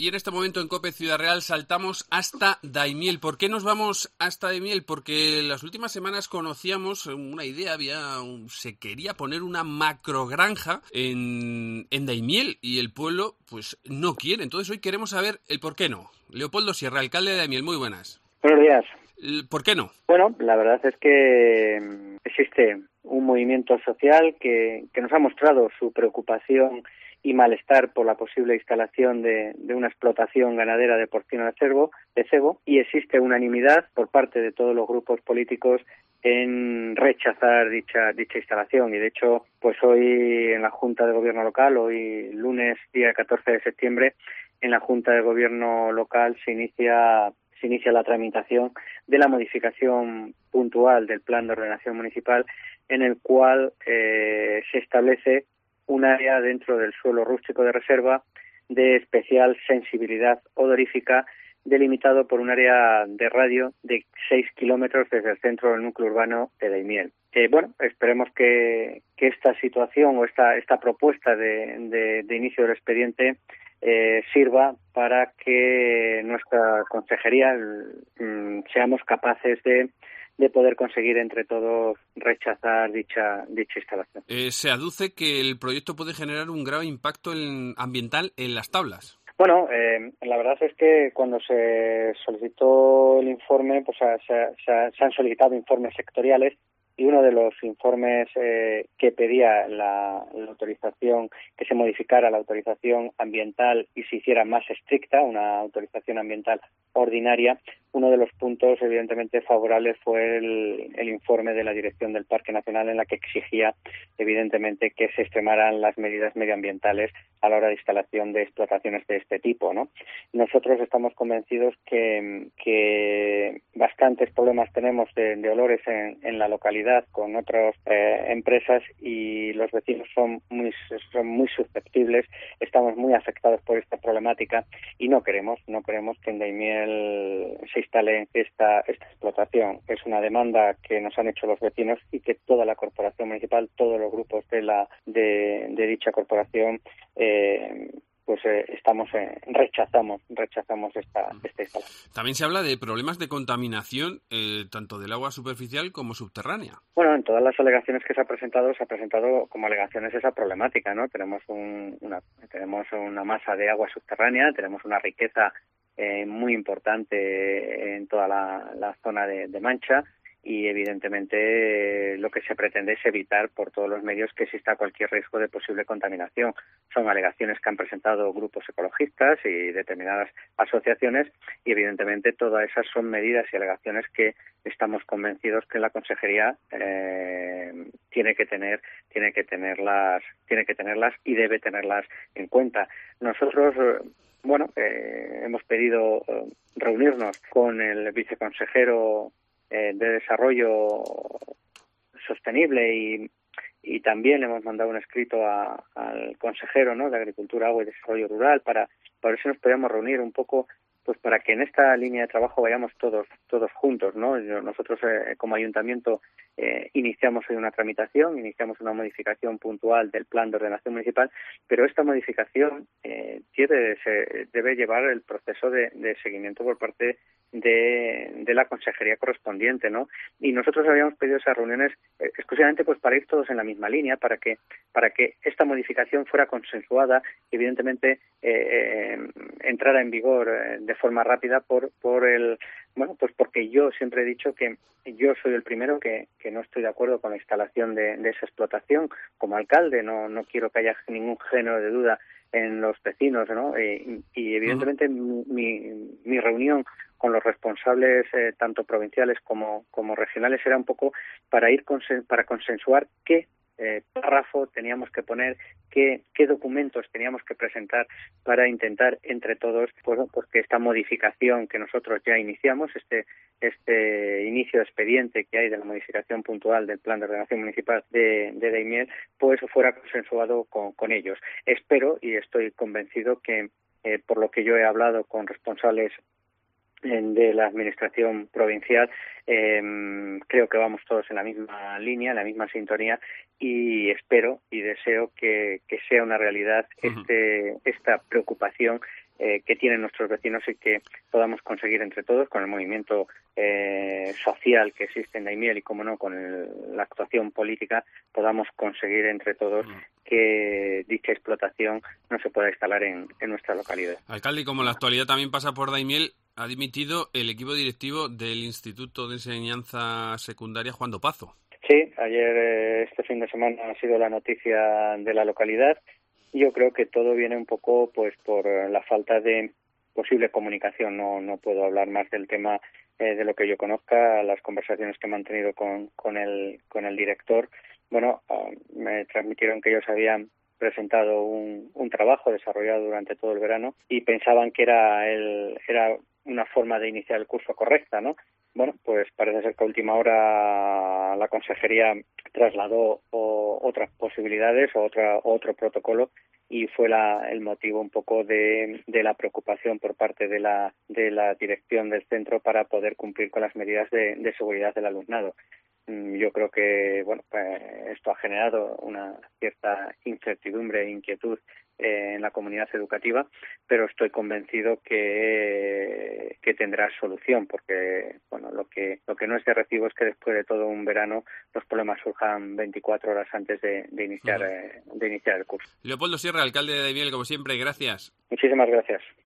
Y en este momento en COPE Ciudad Real saltamos hasta Daimiel. ¿Por qué nos vamos hasta Daimiel? Porque en las últimas semanas conocíamos una idea, se quería poner una macrogranja en Daimiel y el pueblo pues no quiere. Entonces hoy queremos saber el por qué no. Leopoldo Sierra, alcalde de Daimiel, muy buenas. Buenos días. ¿Por qué no? Bueno, la verdad es que existe un movimiento social que nos ha mostrado su preocupación y malestar por la posible instalación de una explotación ganadera de porcino de cebo, y existe unanimidad por parte de todos los grupos políticos en rechazar dicha instalación. Y de hecho, pues hoy en la Junta de Gobierno local, hoy lunes día 14 de septiembre, en la Junta de Gobierno local se inicia la tramitación de la modificación puntual del Plan de Ordenación Municipal, en el cual se establece un área dentro del suelo rústico de reserva de especial sensibilidad odorífica, delimitado por un área de radio de 6 kilómetros desde el centro del núcleo urbano de Daimiel. Esperemos que esta situación o esta propuesta de inicio del expediente sirva para que nuestra consejería seamos capaces de poder conseguir entre todos rechazar dicha instalación. Se aduce que el proyecto puede generar un grave impacto ambiental en las tablas. Bueno, la verdad es que cuando se solicitó el informe, pues se han solicitado informes sectoriales, y uno de los informes que pedía la autorización, que se modificara la autorización ambiental y se hiciera más estricta, una autorización ambiental ordinaria, uno de los puntos evidentemente favorables fue el informe de la Dirección del Parque Nacional, en la que exigía evidentemente que se extremaran las medidas medioambientales a la hora de instalación de explotaciones de este tipo, ¿no? Nosotros estamos convencidos que bastantes problemas tenemos de olores en la localidad con otras empresas, y los vecinos son muy susceptibles, estamos muy afectados por esta problemática, y no queremos que en Daimiel se instale esta explotación. Es una demanda que nos han hecho los vecinos y que toda la corporación municipal, todos los grupos de dicha corporación rechazamos esta instalación. También se habla de problemas de contaminación tanto del agua superficial como subterránea. Bueno, en todas las alegaciones que se ha presentado como alegaciones esa problemática, ¿no? Tenemos una masa de agua subterránea, tenemos una riqueza muy importante en toda la zona de Mancha, y evidentemente lo que se pretende es evitar por todos los medios que exista cualquier riesgo de posible contaminación. Son alegaciones que han presentado grupos ecologistas y determinadas asociaciones, y evidentemente todas esas son medidas y alegaciones que estamos convencidos que la consejería tiene que tenerlas y debe tenerlas en cuenta. Nosotros hemos pedido reunirnos con el viceconsejero de Desarrollo Sostenible, y también le hemos mandado un escrito al consejero, ¿no?, de Agricultura, Agua y Desarrollo Rural para ver si nos podemos reunir un poco, pues para que en esta línea de trabajo vayamos todos juntos, ¿no? Nosotros como ayuntamiento iniciamos hoy una tramitación, iniciamos una modificación puntual del Plan de Ordenación Municipal, pero esta modificación debe llevar el proceso de seguimiento por parte de la consejería correspondiente, ¿no? Y nosotros habíamos pedido esas reuniones exclusivamente pues para ir todos en la misma línea, para que esta modificación fuera consensuada y evidentemente entrara en vigor de forma rápida porque yo siempre he dicho que yo soy el primero que no estoy de acuerdo con la instalación de esa explotación. Como alcalde no quiero que haya ningún género de duda en los vecinos, ¿no? Y evidentemente mi reunión con los responsables tanto provinciales como regionales era un poco para consensuar qué párrafo teníamos que poner, qué documentos teníamos que presentar para intentar entre todos pues que esta modificación que nosotros ya iniciamos, este inicio de expediente que hay de la modificación puntual del Plan de Ordenación Municipal de Daimiel, pues fuera consensuado con ellos. Espero y estoy convencido que por lo que yo he hablado con responsables de la administración provincial, creo que vamos todos en la misma línea, en la misma sintonía, y espero y deseo que sea una realidad esta preocupación que tienen nuestros vecinos y que podamos conseguir entre todos, con el movimiento social que existe en Daimiel y, como no, con la actuación política, podamos conseguir entre todos que dicha explotación no se pueda instalar en nuestra localidad. Alcalde, y como la actualidad también pasa por Daimiel, ha dimitido el equipo directivo del Instituto de Enseñanza Secundaria Juan Dopazo. Sí, ayer, este fin de semana, ha sido la noticia de la localidad. Yo creo que todo viene un poco pues por la falta de posible comunicación. No puedo hablar más del tema de lo que yo conozca. Las conversaciones que he mantenido con el director, bueno, me transmitieron que ellos habían presentado un trabajo desarrollado durante todo el verano y pensaban que era una forma de iniciar el curso correcta, ¿no? Bueno, pues parece ser que a última hora la consejería trasladó otras posibilidades o otro protocolo, y fue el motivo un poco de la preocupación por parte de la dirección del centro para poder cumplir con las medidas de seguridad del alumnado. Yo creo que bueno, pues esto ha generado una cierta incertidumbre e inquietud en la comunidad educativa, pero estoy convencido que tendrá solución, porque bueno, lo que no es de recibo es que después de todo un verano los problemas surjan 24 horas antes de iniciar el curso. Leopoldo Sierra, alcalde de Daimiel, como siempre, gracias. Muchísimas gracias.